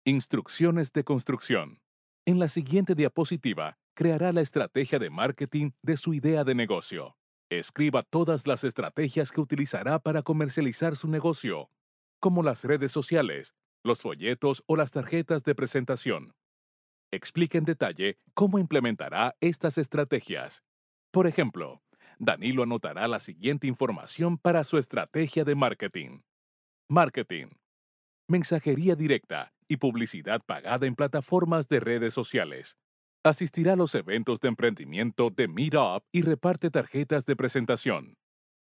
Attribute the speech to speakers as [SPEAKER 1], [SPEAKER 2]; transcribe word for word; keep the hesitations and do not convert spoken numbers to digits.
[SPEAKER 1] Instrucciones de construcción. En la siguiente diapositiva, creará la estrategia de marketing de su idea de negocio. Escriba todas las estrategias que utilizará para comercializar su negocio, como las redes sociales, los folletos o las tarjetas de presentación. Explique en detalle cómo implementará estas estrategias. Por ejemplo, Danilo anotará la siguiente información para su estrategia de marketing. Marketing, mensajería directa y publicidad pagada en plataformas de redes sociales. Asistirá a los eventos de emprendimiento de Meetup y reparte tarjetas de presentación.